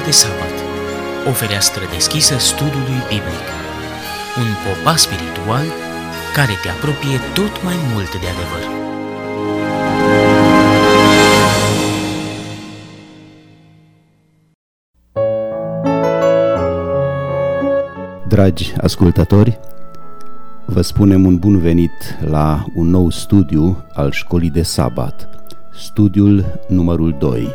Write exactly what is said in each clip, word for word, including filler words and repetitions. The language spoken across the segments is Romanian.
de sabat, o fereastră deschisă studiului biblic, un popas spiritual care te apropie tot mai mult de adevăr. Dragi ascultători, vă spunem un bun venit la un nou studiu al școlii de sabat, studiul numărul doi.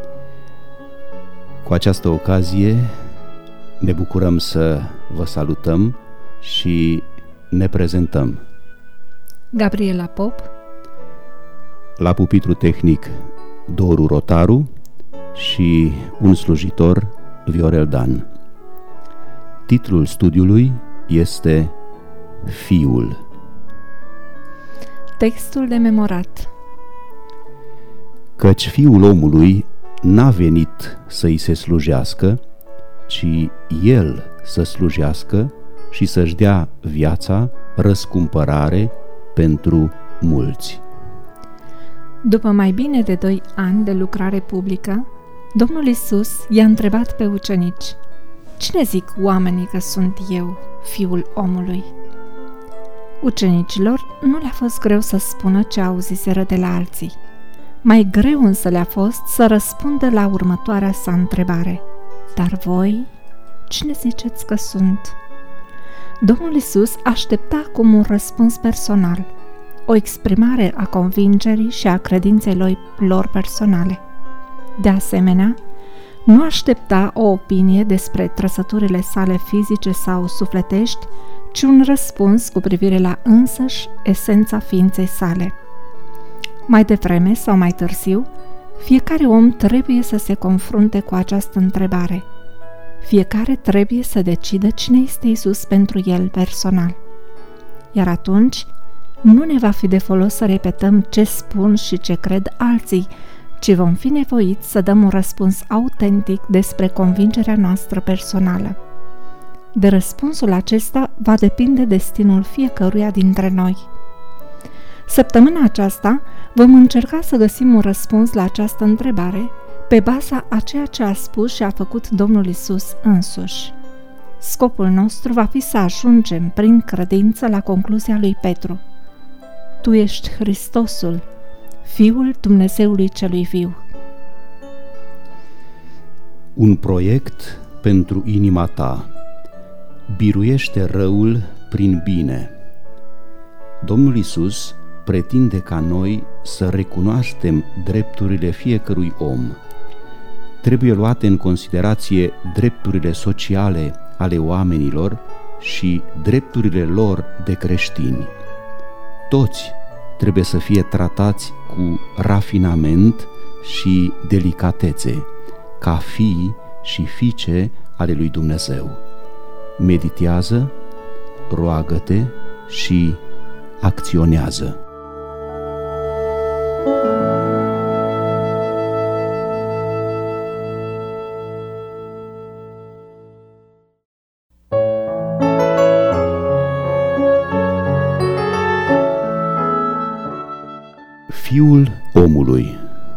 Cu această ocazie ne bucurăm să vă salutăm și ne prezentăm. Gabriela Pop, la pupitru tehnic Doru Rotaru și un slujitor, Viorel Dan. Titlul studiului este Fiul. Textul de memorat. Căci Fiul omului n-a venit să-i se slujească, ci El să slujească și să-și dea viața răscumpărare pentru mulți. După mai bine de doi ani de lucrare publică, Domnul Iisus i-a întrebat pe ucenici: cine zic oamenii că sunt eu, Fiul omului? Ucenicilor nu le-a fost greu să spună ce auziseră de la alții. Mai greu însă le-a fost să răspundă la următoarea sa întrebare: dar voi, cine ziceți că sunt? Domnul Iisus aștepta acum un răspuns personal, o exprimare a convingerii și a credinței lor personale. De asemenea, nu aștepta o opinie despre trăsăturile sale fizice sau sufletești, ci un răspuns cu privire la însăși esența ființei sale. Mai devreme sau mai târziu, fiecare om trebuie să se confrunte cu această întrebare. Fiecare trebuie să decidă cine este Iisus pentru el personal. Iar atunci, nu ne va fi de folos să repetăm ce spun și ce cred alții, ci vom fi nevoiți să dăm un răspuns autentic despre convingerea noastră personală. De răspunsul acesta va depinde destinul fiecăruia dintre noi. Săptămâna aceasta vom încerca să găsim un răspuns la această întrebare pe baza a ceea ce a spus și a făcut Domnul Iisus însuși. Scopul nostru va fi să ajungem prin credință la concluzia lui Petru: Tu ești Hristosul, Fiul Dumnezeului celui viu. Un proiect pentru inima ta. Biruiește răul prin bine. Domnul Iisus pretinde ca noi să recunoaștem drepturile fiecărui om. Trebuie luate în considerație drepturile sociale ale oamenilor și drepturile lor de creștini. Toți trebuie să fie tratați cu rafinament și delicatețe, ca fii și fiice ale lui Dumnezeu. Meditează, roagă-te și acționează. Fiul omului.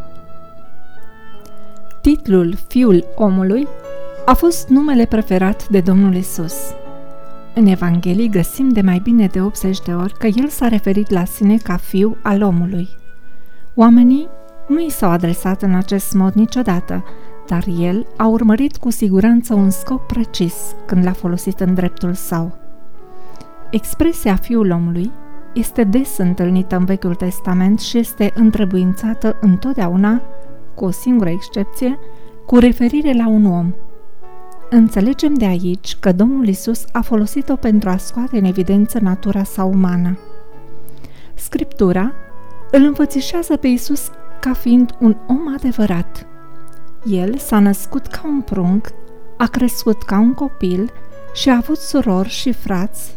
Titlul Fiul omului a fost numele preferat de Domnul Iisus. În Evanghelii găsim de mai bine de optzeci de ori că El s-a referit la sine ca Fiul al omului. Oamenii nu i s-au adresat în acest mod niciodată, dar El a urmărit cu siguranță un scop precis când l-a folosit în dreptul său. Expresia Fiul omului este des întâlnită în Vechiul Testament și este întrebuințată întotdeauna, cu o singură excepție, cu referire la un om. Înțelegem de aici că Domnul Iisus a folosit-o pentru a scoate în evidență natura sa umană. Scriptura îl înfățișează pe Iisus ca fiind un om adevărat. El s-a născut ca un prunc, a crescut ca un copil și a avut surori și frați.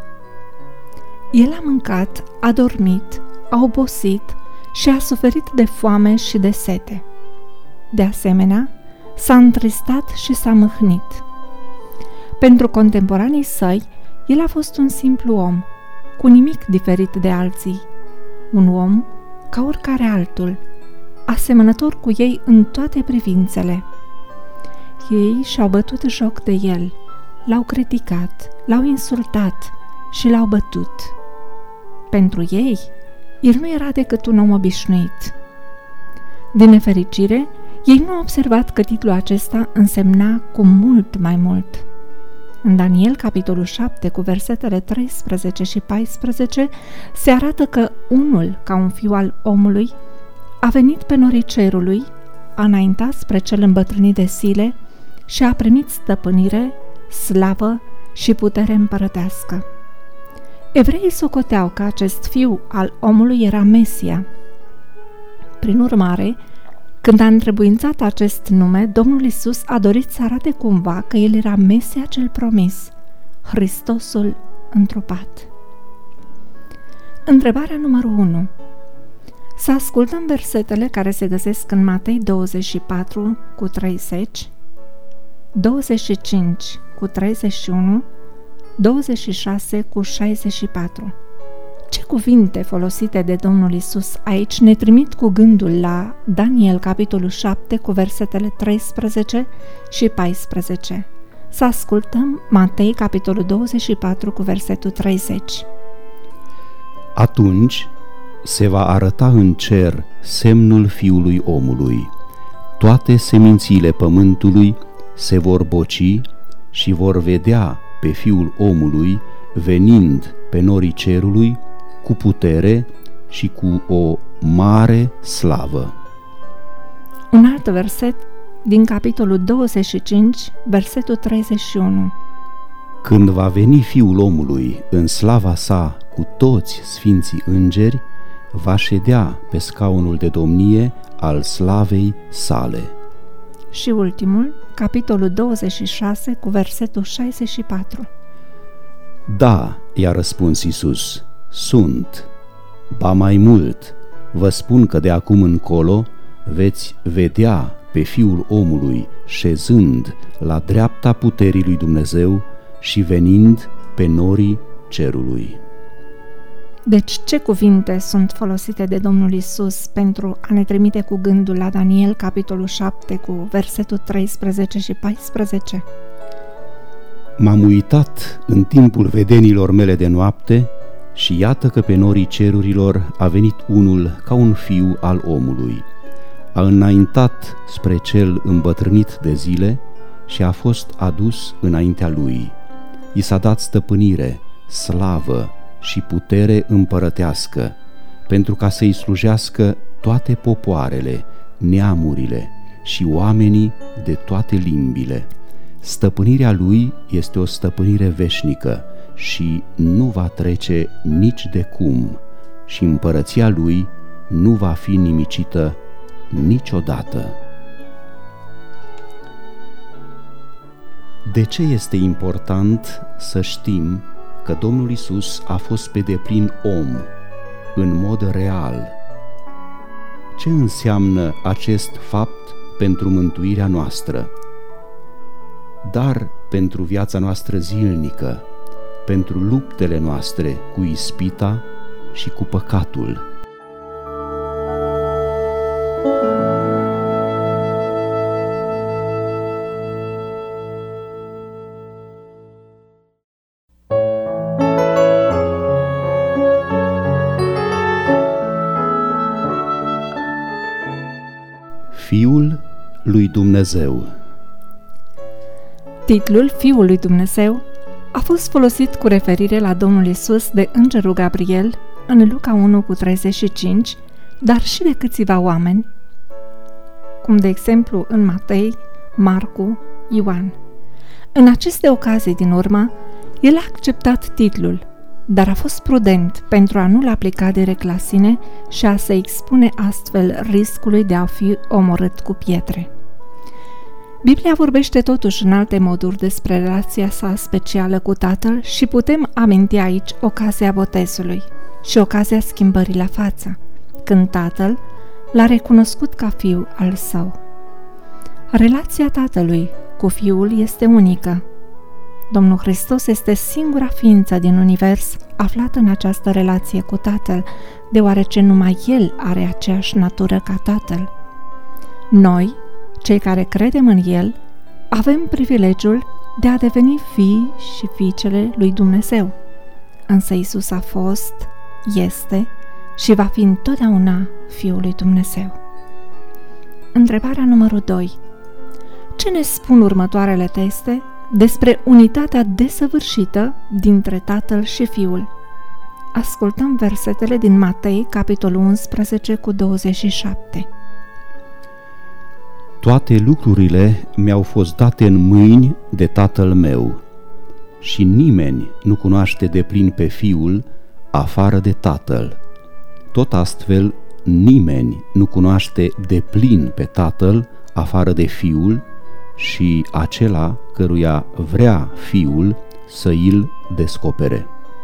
El a mâncat, a dormit, a obosit și a suferit de foame și de sete. De asemenea, s-a întristat și s-a mâhnit. Pentru contemporanii săi, el a fost un simplu om, cu nimic diferit de alții. Un om ca oricare altul, asemănător cu ei în toate privințele. Ei și-au bătut joc de el, l-au criticat, l-au insultat și l-au bătut. Pentru ei, el nu era decât un om obișnuit. Din nefericire, ei nu au observat că titlul acesta însemna cu mult mai mult. În Daniel, capitolul șapte, cu versetele treisprezece și paisprezece, se arată că unul, ca un fiu al omului, a venit pe norii cerului, a înaintat spre cel îmbătrânit de zile și a primit stăpânire, slavă și putere împărătească. Evreii socoteau că acest fiu al omului era Mesia. Prin urmare, când a întrebuințat acest nume, Domnul Iisus a dorit să arate cumva că El era Mesia cel promis, Hristosul întrupat. Întrebarea numărul unu. Să ascultăm versetele care se găsesc în Matei douăzeci și patru cu treizeci, douăzeci și cinci cu treizeci și unu, douăzeci și șase cu șaizeci și patru. Ce cuvinte folosite de Domnul Iisus aici ne trimit cu gândul la Daniel, capitolul șapte, cu versetele treisprezece și paisprezece. Să ascultăm Matei, capitolul douăzeci și patru, cu versetul treizeci. Atunci se va arăta în cer semnul Fiului Omului. Toate semințiile pământului se vor boci și vor vedea pe Fiul Omului venind pe norii cerului cu putere și cu o mare slavă. Un alt verset din capitolul douăzeci și cinci, versetul treizeci și unu. Când va veni Fiul Omului în slava sa cu toți sfinții îngeri, va ședea pe scaunul de domnie al slavei sale. Și ultimul, capitolul douăzeci și șase, cu versetul șaizeci și patru. Da, i-a răspuns Iisus, sunt. Ba mai mult, vă spun că de acum încolo veți vedea pe Fiul Omului șezând la dreapta puterii lui Dumnezeu și venind pe norii cerului. Deci ce cuvinte sunt folosite de Domnul Iisus pentru a ne trimite cu gândul la Daniel, capitolul șapte, cu versetul treisprezece și paisprezece? M-am uitat în timpul vedenilor mele de noapte și iată că pe norii cerurilor a venit unul ca un fiu al omului. A înaintat spre cel îmbătrânit de zile și a fost adus înaintea lui. I s-a dat stăpânire, slavă și putere împărătească, pentru ca să-i slujească toate popoarele, neamurile și oamenii de toate limbile. Stăpânirea lui este o stăpânire veșnică și nu va trece nici de cum, și împărăția lui nu va fi nimicită niciodată. De ce este important să știm că Domnul Iisus a fost pe deplin om, în mod real? Ce înseamnă acest fapt pentru mântuirea noastră, dar pentru viața noastră zilnică, pentru luptele noastre cu ispita și cu păcatul? Fiul lui Dumnezeu. Titlul Fiul lui Dumnezeu a fost folosit cu referire la Domnul Iisus de îngerul Gabriel în Luca unu cu treizeci și cinci, dar și de câțiva oameni, cum de exemplu în Matei, Marcu, Ioan. În aceste ocazii din urmă, el a acceptat titlul, dar a fost prudent pentru a nu-l aplica direct la sine și a se expune astfel riscului de a fi omorât cu pietre. Biblia vorbește totuși în alte moduri despre relația sa specială cu Tatăl și putem aminti aici ocazia botezului și ocazia schimbării la față, când Tatăl l-a recunoscut ca fiu al său. Relația Tatălui cu Fiul este unică. Domnul Hristos este singura ființă din univers aflată în această relație cu Tatăl, deoarece numai El are aceeași natură ca Tatăl. Noi, cei care credem în El, avem privilegiul de a deveni fii și fiicele lui Dumnezeu. Însă Iisus a fost, este și va fi întotdeauna Fiul lui Dumnezeu. Întrebarea numărul doi. Ce ne spun următoarele texte despre unitatea desăvârșită dintre Tatăl și Fiul? Ascultăm versetele din Matei, capitolul unsprezece, cu douăzeci și șapte. Toate lucrurile mi-au fost date în mâini de Tatăl meu și nimeni nu cunoaște deplin pe Fiul afară de Tatăl. Tot astfel, nimeni nu cunoaște deplin pe Tatăl afară de Fiul și acela căruia vrea Fiul să îl descopere.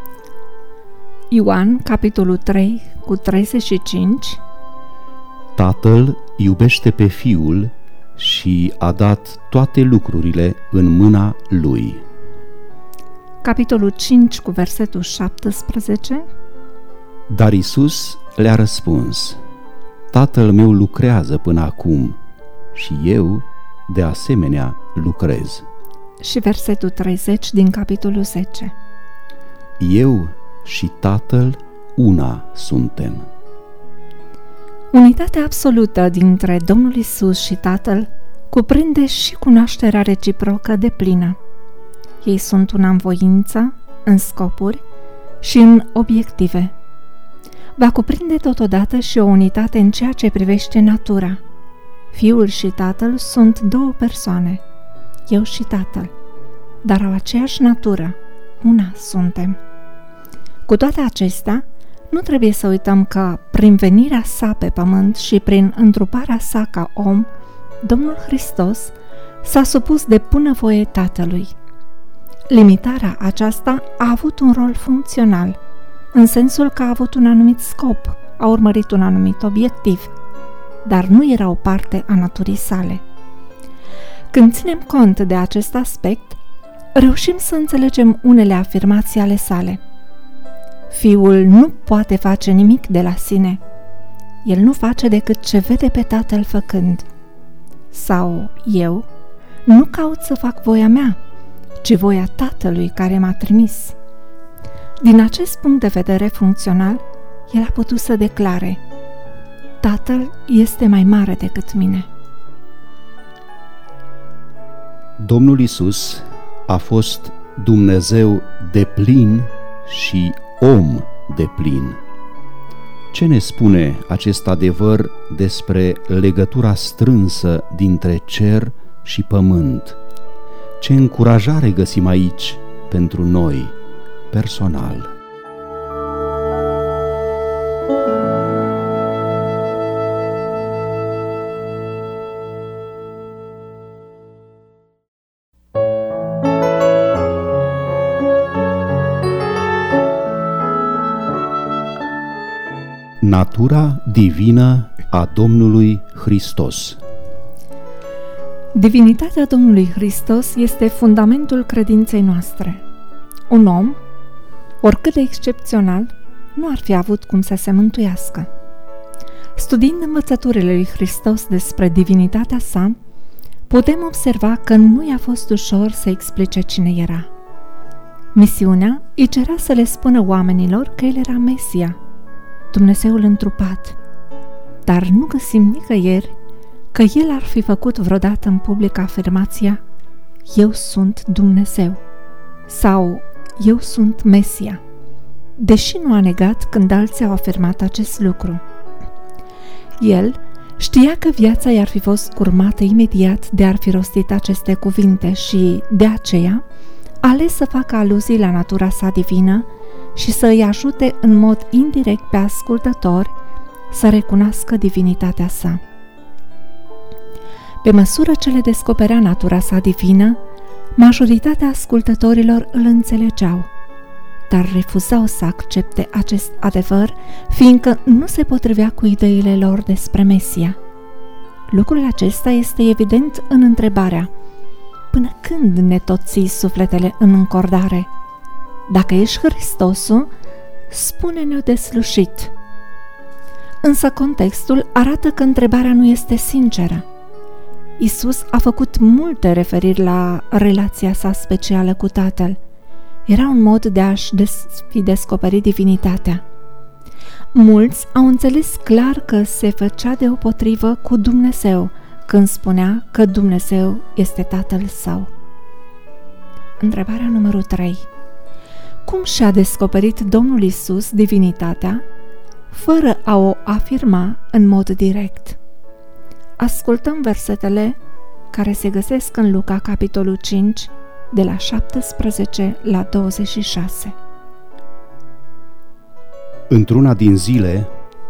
Ioan, capitolul trei, cu treizeci și cinci. Tatăl iubește pe Fiul și a dat toate lucrurile în mâna Lui. Capitolul cinci, cu versetul șaptesprezece. Dar Iisus le-a răspuns: Tatăl meu lucrează până acum și eu de asemenea lucrez. Și versetul treizeci din capitolul zece. Eu și Tatăl una suntem. Unitatea absolută dintre Domnul Iisus și Tatăl cuprinde și cunoașterea reciprocă deplină. Ei sunt una în voință, în scopuri și în obiective. Va cuprinde totodată și o unitate în ceea ce privește natura. Fiul și Tatăl sunt două persoane, eu și Tatăl, dar au aceeași natură, una suntem. Cu toate acestea, nu trebuie să uităm că, prin venirea sa pe pământ și prin întruparea sa ca om, Domnul Hristos s-a supus de bunăvoie Tatălui. Limitarea aceasta a avut un rol funcțional, în sensul că a avut un anumit scop, a urmărit un anumit obiectiv, dar nu era o parte a naturii sale. Când ținem cont de acest aspect, reușim să înțelegem unele afirmații ale sale. Fiul nu poate face nimic de la sine. El nu face decât ce vede pe Tatăl făcând. Sau eu nu caut să fac voia mea, ci voia Tatălui care m-a trimis. Din acest punct de vedere funcțional, el a putut să declare: Tatăl este mai mare decât mine. Domnul Iisus a fost Dumnezeu deplin și om deplin. Ce ne spune acest adevăr despre legătura strânsă dintre cer și pământ? Ce încurajare găsim aici pentru noi, personal? Natura divină a Domnului Hristos. Divinitatea Domnului Hristos este fundamentul credinței noastre. Un om, oricât de excepțional, nu ar fi avut cum să se mântuiască. Studiind învățăturile lui Hristos despre divinitatea sa, putem observa că nu i-a fost ușor să explice cine era. Misiunea îi cerea să le spună oamenilor că el era Mesia, Dumnezeul întrupat, dar nu găsim nicăieri că el ar fi făcut vreodată în public afirmația: eu sunt Dumnezeu sau eu sunt Mesia, deși nu a negat când alții au afirmat acest lucru. El știa că viața i-ar fi fost curmată imediat de a fi rostit aceste cuvinte și, de aceea, a ales să facă aluzii la natura sa divină și să îi ajute în mod indirect pe ascultători să recunoască divinitatea sa. Pe măsură ce le descoperea natura sa divină, majoritatea ascultătorilor îl înțelegeau, dar refuzau să accepte acest adevăr, fiindcă nu se potrivea cu ideile lor despre Mesia. Lucrul acesta este evident în întrebarea: până când ne tot ții sufletele în încordare? Dacă ești Hristosul, spune-ne-o deslușit. Însă contextul arată că întrebarea nu este sinceră. Isus a făcut multe referiri la relația sa specială cu Tatăl. Era un mod de a-și des- fi descoperit divinitatea. Mulți au înțeles clar că se făcea deopotrivă cu Dumnezeu când spunea că Dumnezeu este Tatăl său. Întrebarea numărul trei. Cum și-a descoperit Domnul Isus divinitatea fără a o afirma în mod direct? Ascultăm versetele care se găsesc în Luca, capitolul cinci, de la șaptesprezece la douăzeci și șase. Într-una din zile,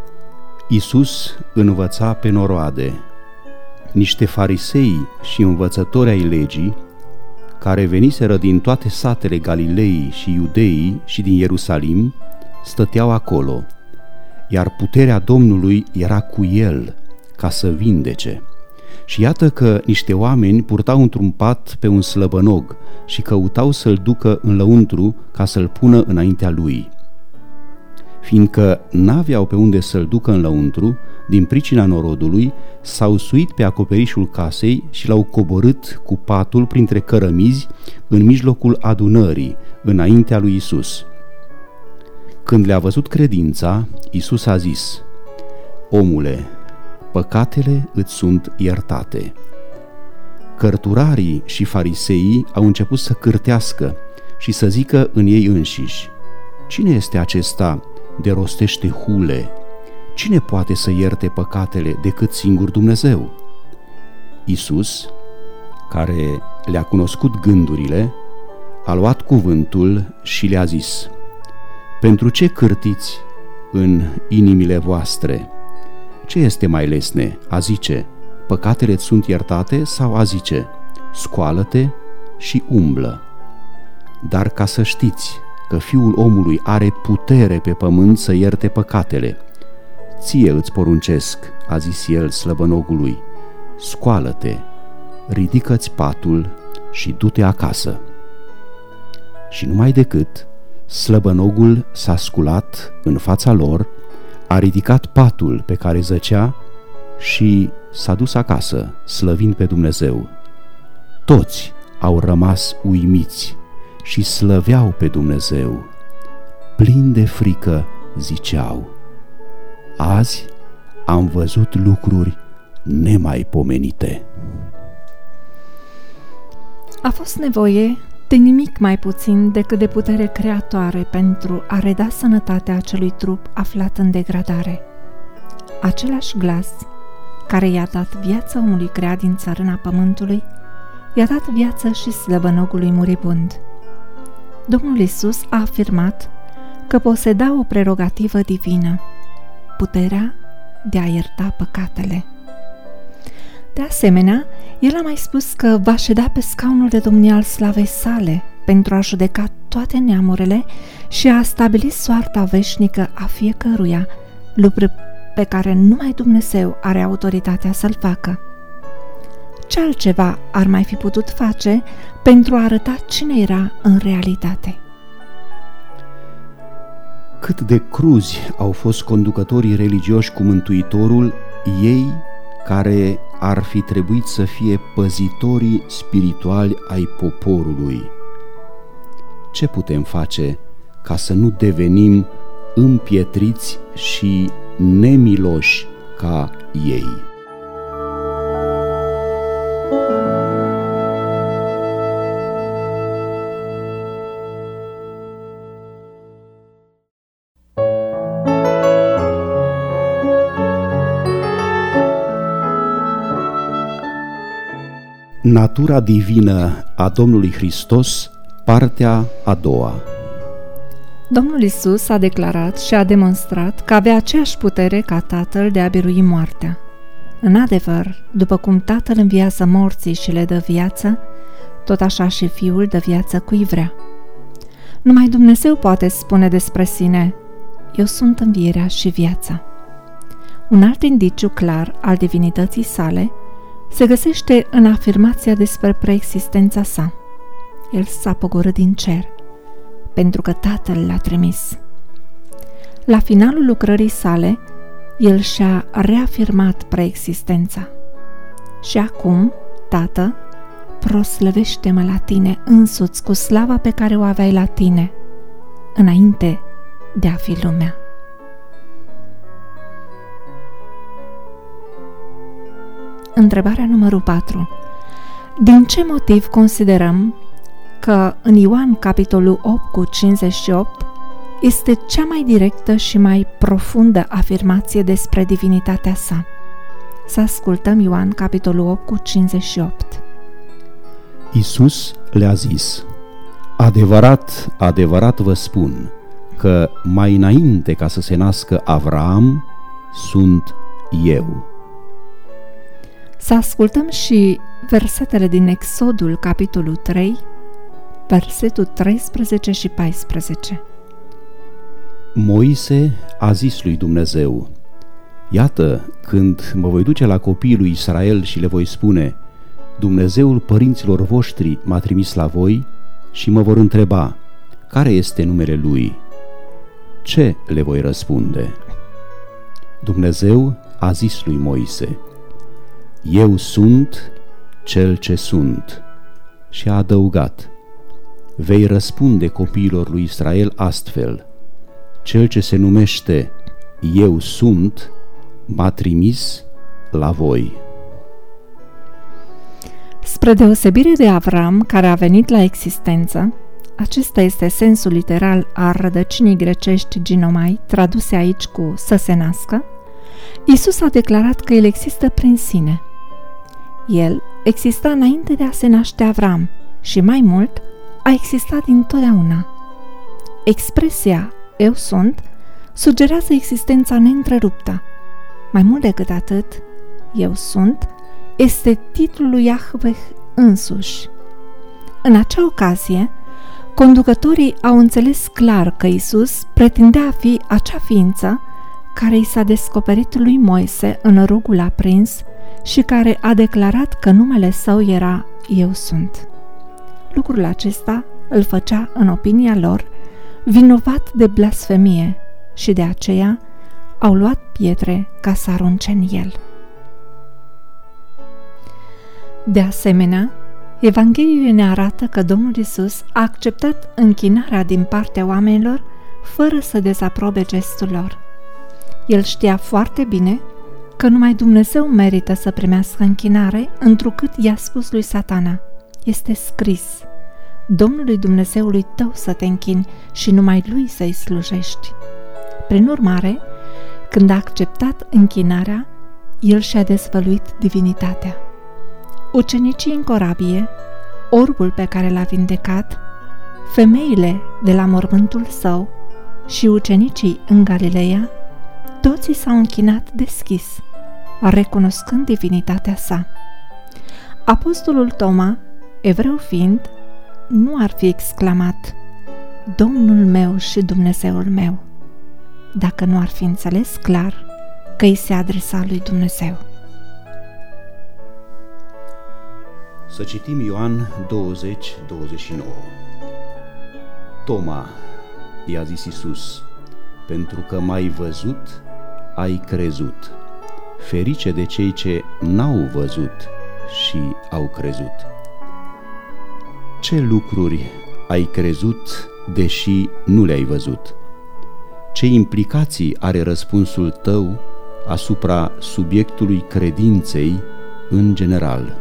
Iisus învăța pe noroade. Niște farisei și învățători ai legii, care veniseră din toate satele Galilei și Iudeii și din Ierusalim, stăteau acolo, iar puterea Domnului era cu el ca să vindece. Și iată că niște oameni purtau într-un pat pe un slăbănog și căutau să-l ducă în lăuntru ca să-l pună înaintea lui. Fiindcă n-aveau pe unde să-l ducă în lăuntru, din pricina norodului, s-au suit pe acoperișul casei și l-au coborât cu patul printre cărămizi în mijlocul adunării, înaintea lui Isus. Când le-a văzut credința, Isus a zis: Omule, păcatele îți sunt iertate. Cărturarii și fariseii au început să cârtească și să zică în ei înșiși: Cine este acesta de rostește hule? Cine poate să ierte păcatele decât singur Dumnezeu? Isus, care le-a cunoscut gândurile, a luat cuvântul și le-a zis: Pentru ce cârtiți în inimile voastre? Ce este mai lesne, a zice: păcatele sunt iertate, sau a zice: scoală-te și umblă? Dar ca să știți că Fiul omului are putere pe pământ să ierte păcatele, ție îți poruncesc, a zis el slăbănogului, scoală-te, ridică-ți patul și du-te acasă. Și numai decât slăbănogul s-a sculat în fața lor, a ridicat patul pe care zăcea și s-a dus acasă, slăvind pe Dumnezeu. Toți au rămas uimiți și slăveau pe Dumnezeu. Plini de frică ziceau: Azi am văzut lucruri nemaipomenite. A fost nevoie de nimic mai puțin decât de putere creatoare pentru a reda sănătatea acelui trup aflat în degradare. Același glas care i-a dat viață omului creat din țărâna pământului, i-a dat viață și slăbănogului muribund. Domnul Isus a afirmat că poseda o prerogativă divină, puterea de a ierta păcatele. De asemenea, el a mai spus că va ședea pe scaunul de domnie al slavei sale pentru a judeca toate neamurile și a stabili soarta veșnică a fiecăruia, lucru pe care numai Dumnezeu are autoritatea să-l facă. Ce altceva ar mai fi putut face pentru a arăta cine era în realitate? Cât de cruzi au fost conducătorii religioși cu Mântuitorul, ei care ar fi trebuit să fie păzitorii spirituali ai poporului. Ce putem face ca să nu devenim împietriți și nemiloși ca ei? Natura divină a Domnului Hristos, partea a doua. Domnul Isus a declarat și a demonstrat că avea aceeași putere ca Tatăl de a birui moartea. În adevăr, după cum Tatăl înviază morții și le dă viață, tot așa și Fiul dă viață cui vrea. Numai Dumnezeu poate spune despre sine: Eu sunt învierea și viața. Un alt indiciu clar al divinității sale se găsește în afirmația despre preexistența sa. El s-a pogorât din cer, pentru că Tatăl l-a trimis. La finalul lucrării sale, el și-a reafirmat preexistența. Și acum Tată, proslăvește-mă la tine însuți cu slava pe care o aveai la tine, înainte de a fi lumea. Întrebarea numărul patru. Din ce motiv considerăm că în Ioan capitolul opt cu cincizeci și opt este cea mai directă și mai profundă afirmație despre divinitatea sa? Să ascultăm Ioan capitolul opt cu cincizeci și opt. Iisus le-a zis: adevărat, adevărat vă spun că mai înainte ca să se nască Avraam, sunt eu. Să ascultăm și versetele din Exodul capitolul trei, versetul treisprezece și paisprezece. Moise a zis lui Dumnezeu: iată, când mă voi duce la copiii lui Israel și le voi spune: Dumnezeul părinților voștri m-a trimis la voi, și mă vor întreba: care este numele lui? Ce le voi răspunde? Dumnezeu a zis lui Moise: eu sunt cel ce sunt. Și a adăugat: vei răspunde copiilor lui Israel astfel: cel ce se numește eu sunt m-a trimis la voi. Spre deosebire de Avram, care a venit la existență, acesta este sensul literal al rădăcinii grecești ginomai, traduse aici cu să se nască, Iisus a declarat că El există prin sine. El exista înainte de a se naște Avram și, mai mult, a existat dintotdeauna. Expresia eu sunt sugerează existența neîntreruptă. Mai mult decât atât, eu sunt este titlul lui Iahveh însuși. În acea ocazie, conducătorii au înțeles clar că Iisus pretindea a fi acea ființă care i s-a descoperit lui Moise în rugul aprins și care a declarat că numele său era Eu sunt. Lucrul acesta îl făcea, în opinia lor, vinovat de blasfemie și de aceea au luat pietre ca să arunce în el. De asemenea, Evangheliile ne arată că Domnul Iisus a acceptat închinarea din partea oamenilor fără să dezaprobe gestul lor. El știa foarte bine că numai Dumnezeu merită să primească închinare, întrucât i-a spus lui Satana: este scris, Domnului Dumnezeului tău să te închini și numai lui să-i slujești. Prin urmare, când a acceptat închinarea, el și-a dezvăluit divinitatea. Ucenicii în corabie, orbul pe care l-a vindecat, femeile de la mormântul său și ucenicii în Galileea, toții s-au închinat deschis, recunoscând divinitatea sa. Apostolul Toma, evreu fiind, nu ar fi exclamat: Domnul meu și Dumnezeul meu, dacă nu ar fi înțeles clar că îi se adresa lui Dumnezeu. Să citim Ioan douăzeci, douăzeci și nouă. Toma, i-a zis Iisus, pentru că m-ai văzut, ai crezut. Ferice de cei ce n-au văzut și au crezut. Ce lucruri ai crezut, deși nu le-ai văzut? Ce implicații are răspunsul tău asupra subiectului credinței în general?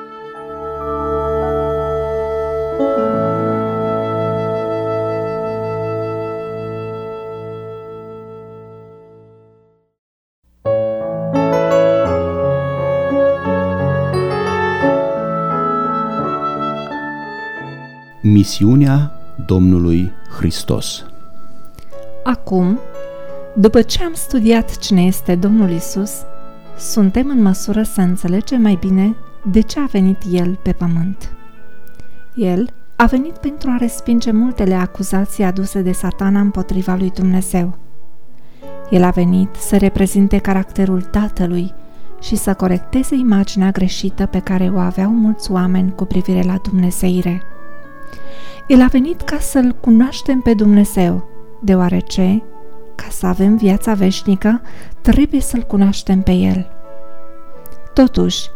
Misiunea Domnului Hristos. Acum, după ce am studiat cine este Domnul Iisus, suntem în măsură să înțelegem mai bine de ce a venit El pe pământ. El a venit pentru a respinge multele acuzații aduse de Satana împotriva lui Dumnezeu. El a venit să reprezinte caracterul Tatălui și să corecteze imaginea greșită pe care o aveau mulți oameni cu privire la dumnezeire. El a venit ca să-L cunoaștem pe Dumnezeu, deoarece, ca să avem viața veșnică, trebuie să-L cunoaștem pe El. Totuși,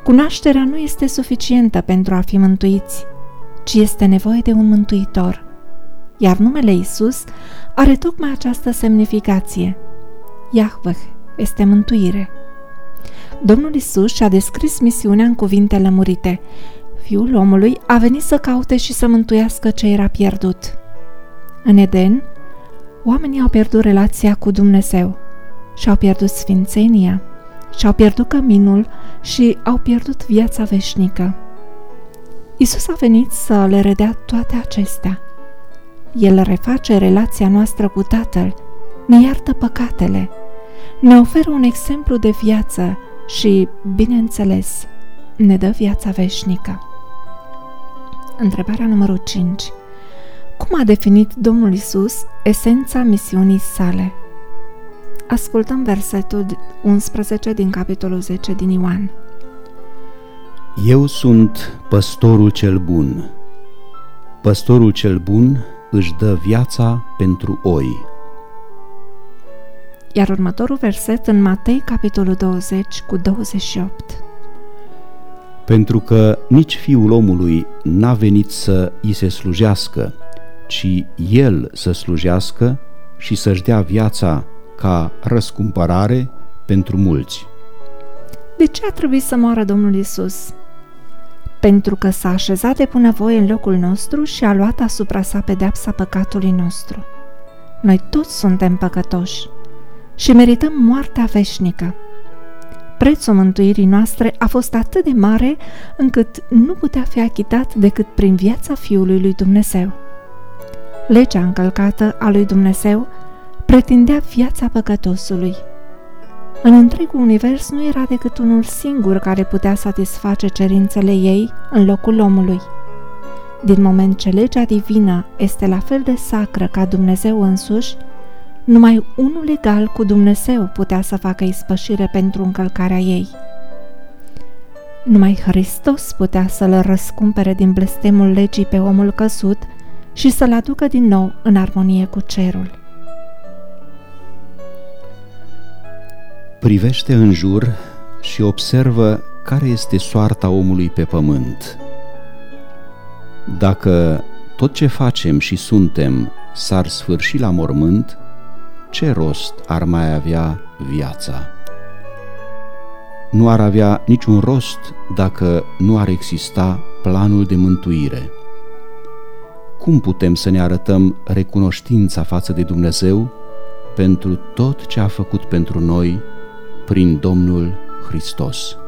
Cunoașterea nu este suficientă pentru a fi mântuiți, ci este nevoie de un mântuitor. Iar numele Iisus are tocmai această semnificație. Iahveh este mântuire. Domnul Iisus și-a descris misiunea în cuvinte lămurite. Fiul omului a venit să caute și să mântuiască ce era pierdut. În Eden, oamenii au pierdut relația cu Dumnezeu, și-au pierdut sfințenia, și-au pierdut căminul și au pierdut viața veșnică. Iisus a venit să le redea toate acestea. El reface relația noastră cu Tatăl, ne iartă păcatele, ne oferă un exemplu de viață și, bineînțeles, ne dă viața veșnică. Întrebarea numărul cinci. Cum a definit Domnul Iisus esența misiunii sale? Ascultăm versetul unsprezece din capitolul zece din Ioan. Eu sunt păstorul cel bun. Păstorul cel bun își dă viața pentru oi. Iar următorul verset în Matei, capitolul douăzeci, cu douăzeci și opt. Pentru că nici Fiul omului n-a venit să îi se slujească, ci El să slujească și să-și dea viața ca răscumpărare pentru mulți. De ce a trebuit să moară Domnul Iisus? Pentru că s-a așezat de bunăvoie în locul nostru și a luat asupra sa pedeapsa păcatului nostru. Noi toți suntem păcătoși și merităm moartea veșnică. Prețul mântuirii noastre a fost atât de mare încât nu putea fi achitat decât prin viața Fiului lui Dumnezeu. Legea încălcată a lui Dumnezeu pretindea viața păcătosului. În întregul univers nu era decât unul singur care putea satisface cerințele ei în locul omului. Din moment ce legea divină este la fel de sacră ca Dumnezeu însuși, numai unul legal cu Dumnezeu putea să facă ispășire pentru încălcarea ei. Numai Hristos putea să-l răscumpere din blestemul legii pe omul căzut și să-l aducă din nou în armonie cu cerul. Privește în jur și observă care este soarta omului pe pământ. Dacă tot ce facem și suntem s-ar sfârși la mormânt, ce rost ar mai avea viața? Nu ar avea niciun rost dacă nu ar exista planul de mântuire. Cum putem să ne arătăm recunoștința față de Dumnezeu pentru tot ce a făcut pentru noi prin Domnul Hristos?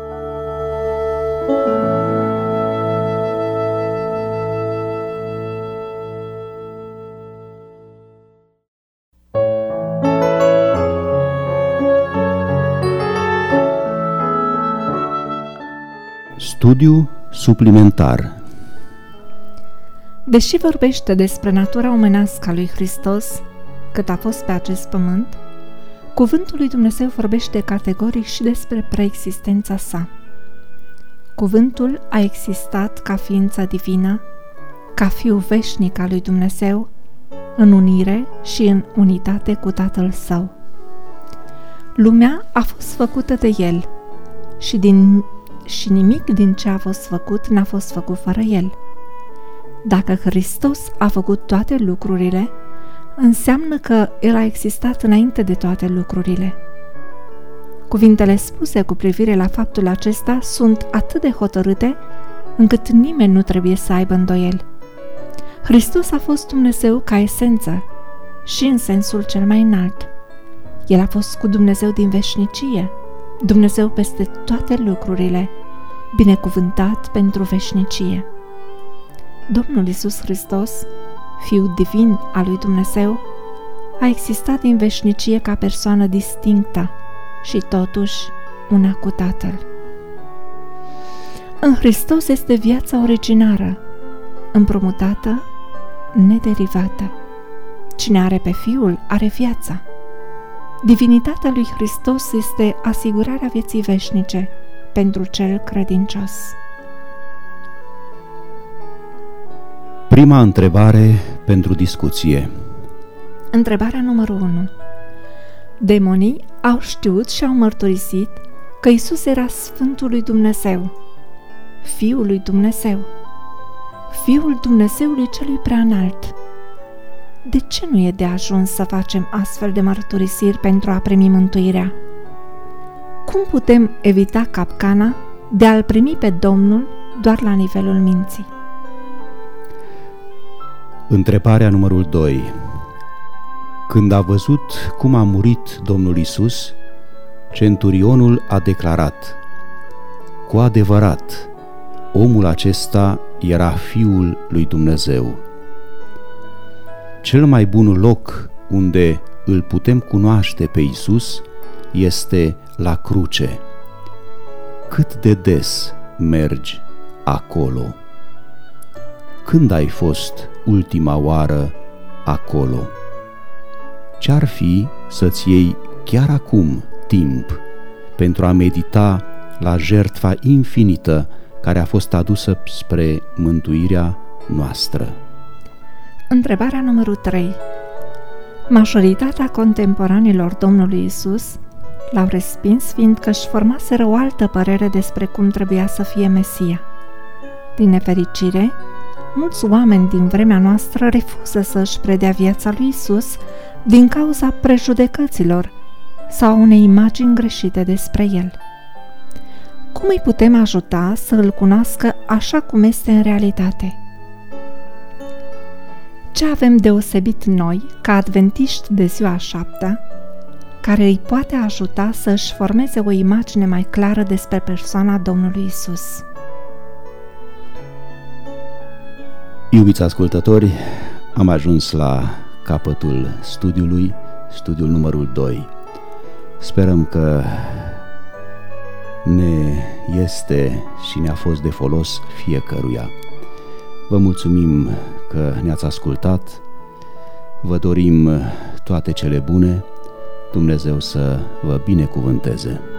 Studiu suplimentar. Deși vorbește despre natura omenească a lui Hristos, cât a fost pe acest pământ, cuvântul lui Dumnezeu vorbește categoric și despre preexistența sa. Cuvântul a existat ca ființă divină, ca fiu veșnic al lui Dumnezeu, în unire și în unitate cu Tatăl Său. Lumea a fost făcută de El și, din, și nimic din ce a fost făcut n-a fost făcut fără El. Dacă Hristos a făcut toate lucrurile, înseamnă că El a existat înainte de toate lucrurile. Cuvintele spuse cu privire la faptul acesta sunt atât de hotărâte încât nimeni nu trebuie să aibă îndoieli. Hristos a fost Dumnezeu ca esență și în sensul cel mai înalt. El a fost cu Dumnezeu din veșnicie, Dumnezeu peste toate lucrurile, binecuvântat pentru veșnicie. Domnul Iisus Hristos, Fiul divin al lui Dumnezeu, a existat din veșnicie ca persoană distinctă și totuși una cu Tatăl. În Hristos este viața originară, împrumutată, nederivată. Cine are pe Fiul, are viața. Divinitatea lui Hristos este asigurarea vieții veșnice pentru cel credincios. Prima întrebare pentru discuție. Întrebarea numărul unu. Demonii au știut și au mărturisit că Iisus era Sfântul lui Dumnezeu, Fiul lui Dumnezeu, Fiul Dumnezeului celui preanalt. De ce nu e de ajuns să facem astfel de mărturisiri pentru a primi mântuirea? Cum putem evita capcana de a-L primi pe Domnul doar la nivelul minții? Întrebarea numărul doi. Când a văzut cum a murit Domnul Iisus, centurionul a declarat: cu adevărat, omul acesta era Fiul lui Dumnezeu. Cel mai bun loc unde îl putem cunoaște pe Iisus este la cruce. Cât de des mergi acolo? Când ai fost ultima oară acolo? Ce-ar fi să-ți iei chiar acum timp pentru a medita la jertfa infinită care a fost adusă spre mântuirea noastră? Întrebarea numărul trei. Majoritatea contemporanilor Domnului Iisus l-au respins, fiindcă își formaseră o altă părere despre cum trebuia să fie Mesia. Din nefericire, mulți oameni din vremea noastră refuză să își predea viața lui Iisus din cauza prejudecăților sau unei imagini greșite despre el. Cum îi putem ajuta să îl cunoască așa cum este în realitate? Ce avem deosebit noi, ca adventiști de ziua a șaptea, care îi poate ajuta să își formeze o imagine mai clară despre persoana Domnului Iisus? Iubiți ascultători, am ajuns la capătul studiului, studiul numărul doi. Sperăm că ne este și ne-a fost de folos fiecăruia. Vă mulțumim că ne-ați ascultat, vă dorim toate cele bune, Dumnezeu să vă binecuvânteze.